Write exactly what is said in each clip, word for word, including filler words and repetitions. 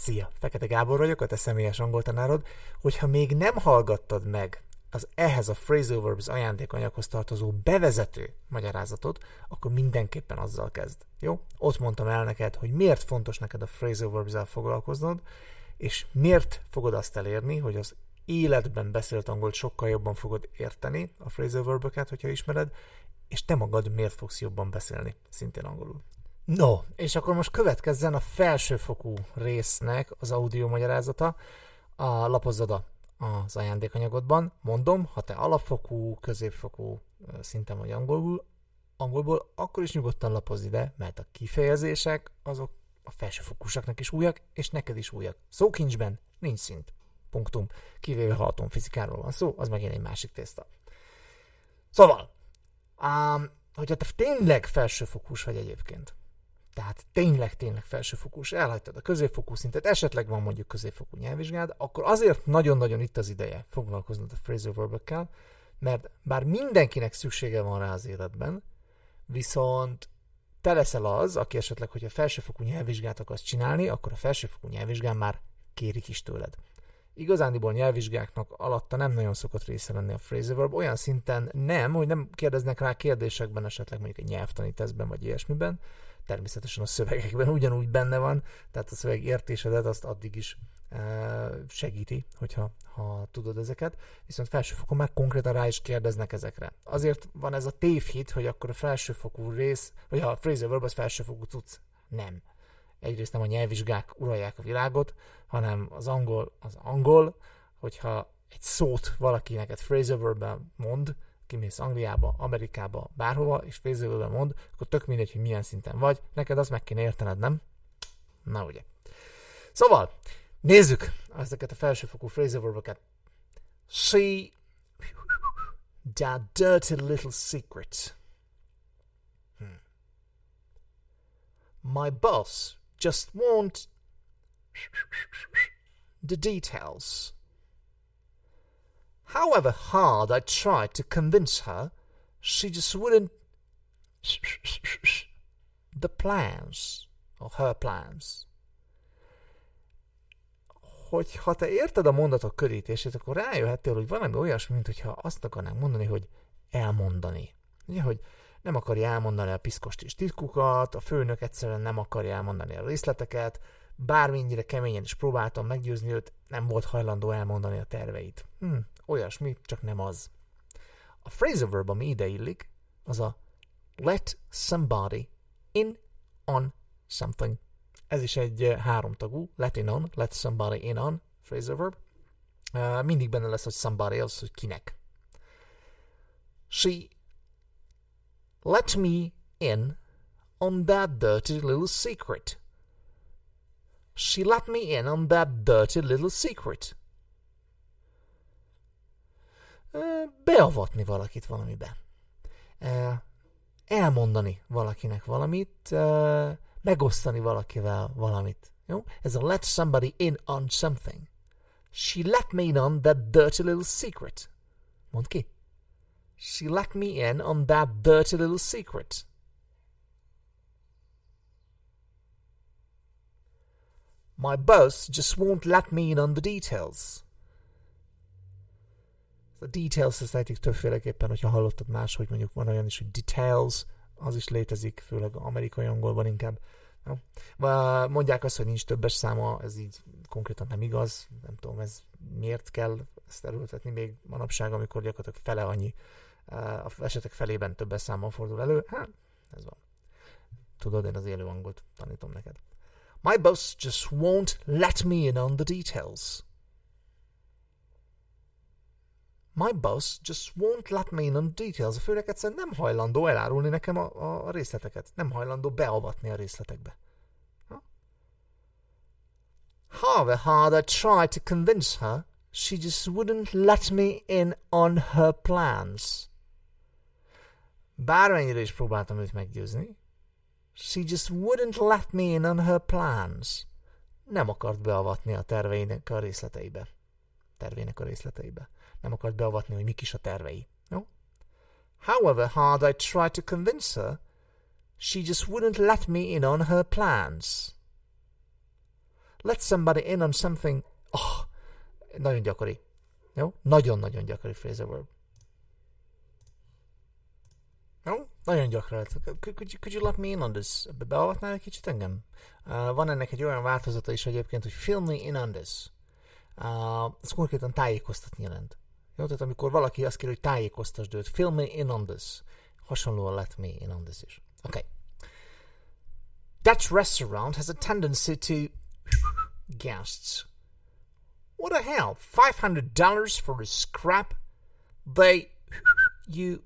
Szia! Fekete Gábor vagyok, a te személyes angol tanárod. Hogyha még nem hallgattad meg az ehhez a Phrasal Verbs ajándékanyaghoz tartozó bevezető magyarázatot, akkor mindenképpen azzal kezd. Jó? Ott mondtam el neked, hogy miért fontos neked a Phrasal Verbs-el foglalkoznod, és miért fogod azt elérni, hogy az életben beszélt angolt sokkal jobban fogod érteni, a phrasal verböket, hogyha ismered, és te magad miért fogsz jobban beszélni, szintén angolul. No, és akkor most következzen a felsőfokú résznek az audio magyarázata. A lapozzad az ajándékanyagodban. Mondom, ha te alapfokú, középfokú szinten vagy angolul, angolból, akkor is nyugodtan lapozz ide, mert a kifejezések azok a felsőfokúsaknak is újak, és neked is újak. Szókincsben nincs szint. Punktum. Kivéve ha atomfizikáról van szó, az megint egy másik tészta. Szóval, um, hogyha te tényleg felsőfokús vagy egyébként, tehát tényleg-tényleg felsőfokús, elhagytad a középfokú szintet, esetleg van mondjuk középfokú nyelvvizsgád, akkor azért nagyon-nagyon itt az ideje foglalkoznod a phrasal verbökkel, mert bár mindenkinek szüksége van rá az életben, viszont te leszel az, aki esetleg, hogyha felsőfokú nyelvvizsgát akarsz csinálni, akkor a felsőfokú nyelvvizsgán már kérik is tőled. Igazándiból nyelvvizsgáknak alatta nem nagyon szokott része lenni a phrasal verb, olyan szinten nem, hogy nem kérdeznek rá kérdésekben, esetleg mondjuk egy nyelvtani tesztben vagy ilyesmiben, természetesen a szövegekben ugyanúgy benne van, tehát a szöveg értésedet azt addig is e, segíti, hogyha ha tudod ezeket, viszont felsőfokon már konkrétan rá is kérdeznek ezekre. Azért van ez a tévhit, hogy akkor a felsőfokú rész, vagy a phrasal verb az felsőfokú cucc. Nem. Egyrészt nem a nyelvvizsgák uralják a világot, hanem az angol az angol, hogyha egy szót valaki neked phrasal verbben mond, kimész Angliába, Amerikába, bárhova, és phrasal verbben mond, akkor tök mindegy, hogy milyen szinten vagy, neked azt meg kéne értened, nem? Na ugye. Szóval, nézzük ezeket a felsőfokú phrasal verböket. She, that dirty little secret. Hmm. My boss just won't the details. However hard I tried to convince her, she just wouldn't the plans, or her plans. Hogyha te érted a mondatok körítését, akkor rájöhettél, hogy valami olyasmi, mint hogyha azt akarnánk mondani, hogy elmondani. Ugye, hogy nem akarja elmondani a piszkostis titkukat, a főnök egyszerűen nem akarja elmondani a részleteket, bármennyire keményen is próbáltam meggyőzni őt, nem volt hajlandó elmondani a terveit. Hm, olyasmi, csak nem az. A phrasal verb, ami ide illik, az a let somebody in on something. Ez is egy háromtagú, let in on, let somebody in on, phrasal verb. Uh, mindig benne lesz, hogy somebody, az, hogy kinek. She let me in on that dirty little secret. She let me in on that dirty little secret. Beavatni valakit valamibe. Elmondani valakinek valamit, megosztani valakivel valamit. Jó? Ez a let somebody in on something. She let me in on that dirty little secret. Mondd ki. She let me in on that dirty little secret. My boss just won't let me in on the details. A details ezt ejtik többféleképpen, hogyha hallottad más, hogy mondjuk van olyan is, hogy details, az is létezik, főleg amerikai angolban inkább. Ja. Mondják azt, hogy nincs többes száma, ez így konkrétan nem igaz, nem tudom, ez miért kell ezt erőltetni még manapság, amikor gyakorlatilag fele annyi, a esetek felében többes számmal fordul elő. Hát, ez van. Tudod, én az élő angolt tanítom neked. My boss just won't let me in on the details. My boss just won't let me in on the details. A főnök egyszerűen nem hajlandó elárulni nekem a, a, a részleteket. Nem hajlandó beavatni a részletekbe. Ha? However hard I tried to convince her, she just wouldn't let me in on her plans. Bármennyire is próbáltam őt meggyőzni, she just wouldn't let me in on her plans. Nem akart beavatni a terveinek a részleteibe. Tervének a részleteibe. Nem akart beavatni, hogy mik is a tervei. No? However hard I tried to convince her, she just wouldn't let me in on her plans. let somebody in on something. Oh, nagyon gyakori. Jó? Nagyon-nagyon gyakori phrasal verb. Jó? Nagyon gyakran. Could, could, you, could you let me in on this? Beavatnál egy kicsit engem? Uh, van ennek egy olyan változata is egyébként, hogy fill me in on this. Uh, ez konkrétan tájékoztatni jelent. Jó? Tehát amikor valaki azt kér, hogy tájékoztasd őt, fill me in on this. Hasonlóan let me in on this is. Okay. That restaurant has a tendency to guests. What the hell? five hundred dollars for a scrap? They you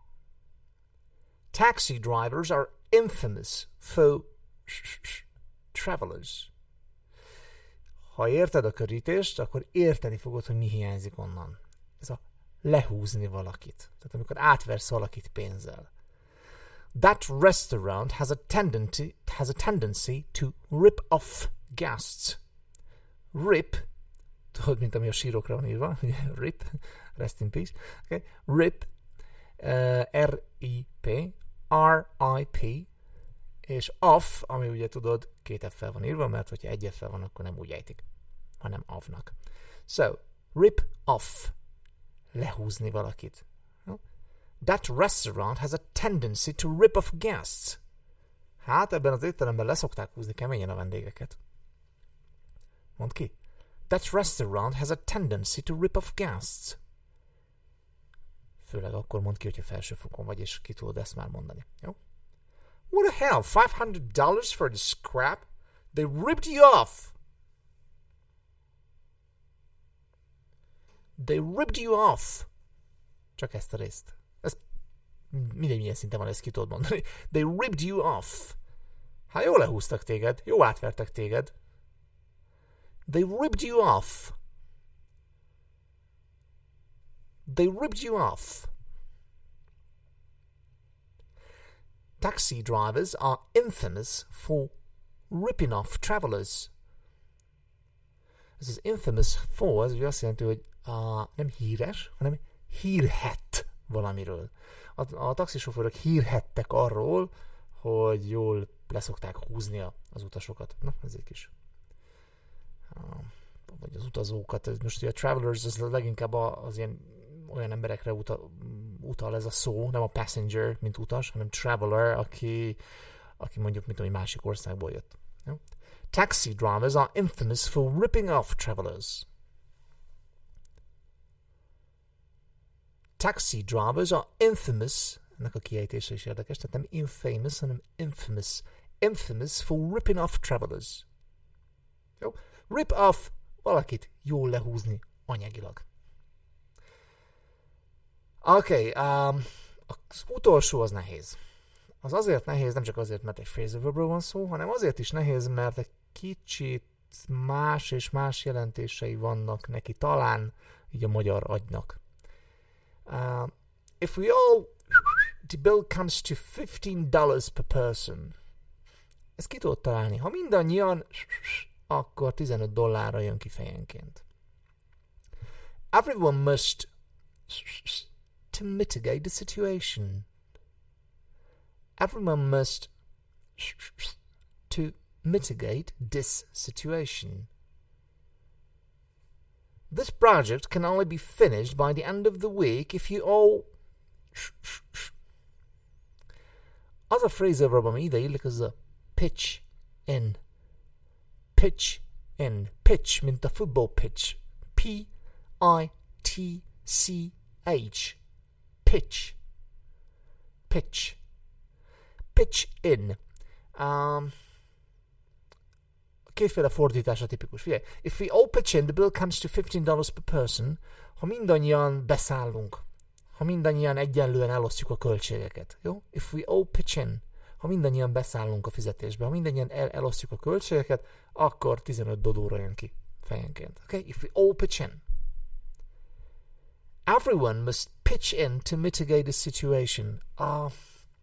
taxi drivers are infamous for travelers. Ha érted a körítést, akkor érteni fogod, hogy mi hiányzik onnan. Ez a lehúzni valakit. Tehát amikor átversz valakit pénzzel. That restaurant has a tendency has a tendency to rip off guests. Rip, tudod, mint ami a sírokra van írva, rip, rest in peace. Okay. Rip, uh, R I P, R I P, és off, ami ugye tudod, két F-fel van írva, mert hogyha egy F-fel van, akkor nem úgy ejtik, hanem off-nak. So, rip off, lehúzni valakit. That restaurant has a tendency to rip off guests. Hát ebben az étteremben leszokták húzni keményen a vendégeket. Mondd ki. That restaurant has a tendency to rip off guests. Főleg akkor mondd ki, hogyha felsőfokon vagy, és ki tudod ezt már mondani. Jó? What the hell? five hundred dollars for the scrap? They ripped you off. They ripped you off. Csak ezt a részt. Ez mindegy, milyen szinten van, ezt ki tudod mondani. They ripped you off. Hát jól lehúztak téged, jó átvertek téged. They ripped you off. They ripped you off. Taxi drivers are infamous for ripping off travelers. Ez az infamous for, ez ugye azt jelenti, hogy uh, nem híres, hanem hírhett valamiről. A, a taxisofőrök hírhettek arról, hogy jól leszokták húzni az utasokat. Na, ez egy kis... Uh, vagy az utazókat. Most ugye a travelers, az leginkább az ilyen olyan emberekre utal, utal ez a szó, nem a passenger, mint utas, hanem traveler, aki, aki mondjuk, mint ami másik országból jött. Jó? Taxi drivers are infamous for ripping off travelers. Taxi drivers are infamous, ennek a kiejtése is érdekes, tehát nem infamous, hanem infamous. Infamous for ripping off travelers. Jó? Rip off, valakit jól lehúzni anyagilag. Oké, okay, um, az utolsó az nehéz. Az azért nehéz, nem csak azért, mert egy phrasal verbről van szó, hanem azért is nehéz, mert egy kicsit más és más jelentései vannak neki, talán így a magyar agynak. Uh, if we all, the bill comes to fifteen dollars per person. Ezt ki tudod találni. Ha mindannyian, akkor tizenöt dollárra jön ki fejenként. Everyone must to mitigate the situation. Everyone must to mitigate this situation. This project can only be finished by the end of the week if you all... Az a phrasal verb, ami ide illik, az a pitch in. Pitch in. Pitch, mint a football pitch. P I T C H. Pitch. Pitch. Pitch in. Um, kétféle fordítása tipikus. Figyelj, if we all pitch in, the bill comes to fifteen dollars per person. Ha mindannyian beszállunk, ha mindannyian egyenlően elosztjuk a költségeket, jó? If we all pitch in, ha mindannyian beszállunk a fizetésbe, ha mindannyian el- elosztjuk a költségeket, akkor tizenöt dodóra jön ki fejenként. Okay? If we all pitch in. Everyone must pitch in to mitigate the situation. Uh,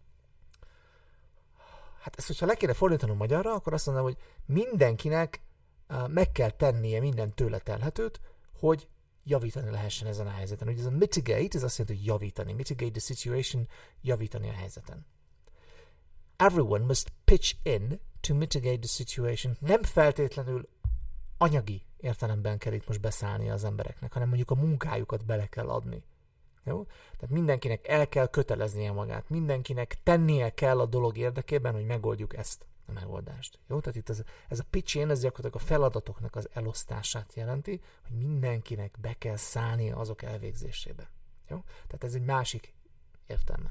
hát ezt, hogyha le kéne fordítanom magyarra, akkor azt mondanám, hogy mindenkinek uh, meg kell tennie minden tőle telhetőt, hogy javítani lehessen ezen a helyzeten. Ugye ez a mitigate, ez azt jelenti, hogy javítani. Mitigate the situation, javítani a helyzeten. Everyone must pitch in to mitigate the situation. Nem feltétlenül anyagi értelemben kell itt most beszállni az embereknek, hanem mondjuk a munkájukat bele kell adni. Jó? Tehát mindenkinek el kell köteleznie magát, mindenkinek tennie kell a dolog érdekében, hogy megoldjuk ezt a megoldást. Jó? Tehát itt ez, ez a pitch-in, ez gyakorlatilag a feladatoknak az elosztását jelenti, hogy mindenkinek be kell szállnia azok elvégzésébe. Jó? Tehát ez egy másik értelme.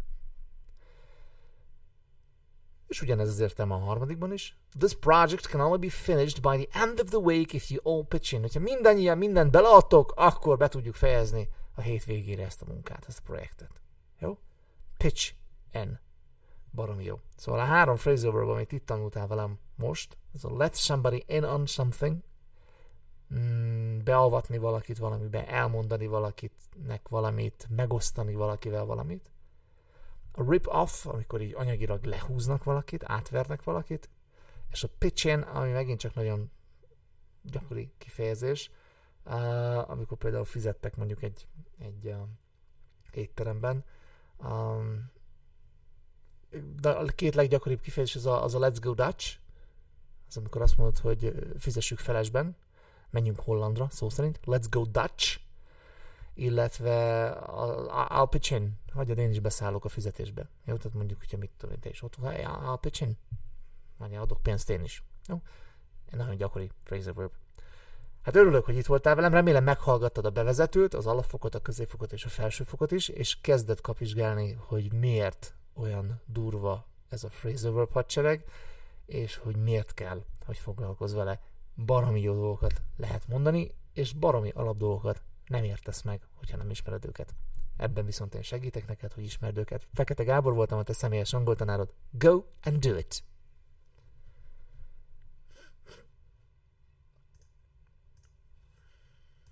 És ugyanez az értelme a harmadikban is. This project can only be finished by the end of the week if you all pitch in. Hogyha mindannyian mindent beleadtok, akkor be tudjuk fejezni a hétvégére ezt a munkát, ezt a projektet. Jó? Pitch in. Baromi jó. Szóval a három phraseoverben, amit itt tanultál velem most, ez a let somebody in on something, mm, beavatni valakit valamibe, elmondani valakitnek valamit, megosztani valakivel valamit. A rip-off, amikor így anyagilag lehúznak valakit, átvernek valakit, és a pitch-in, ami megint csak nagyon gyakori kifejezés, uh, amikor például fizettek mondjuk egy, egy uh, étteremben. Um, de a két leggyakoribb kifejezés az a, az a let's go Dutch, az amikor azt mondod, hogy fizessük felesben, menjünk Hollandra, szó szerint, let's go Dutch, illetve a, I'll pitch in, hagyjad, én is beszállok a fizetésbe. Jó, tehát mondjuk, hogyha mit tudom, te is ott van, I'll pitch in, mondja, adok pénzt én is. Jó? Egy nagyon gyakori phrasal verb. Hát örülök, hogy itt voltál velem, remélem meghallgattad a bevezetőt, az alapfokot, a középfokot és a felsőfokot is, és kezded kapizsgálni, hogy miért olyan durva ez a phrasal verb hadsereg, és hogy miért kell, hogy foglalkozz vele. Baromi jó dolgokat lehet mondani, és baromi alap dolgokat nem értesz meg, hogyha nem ismered őket. Ebben viszont én segítek neked, hogy ismerd őket. Fekete Gábor voltam, a te személyes angoltanárod. Go and do it!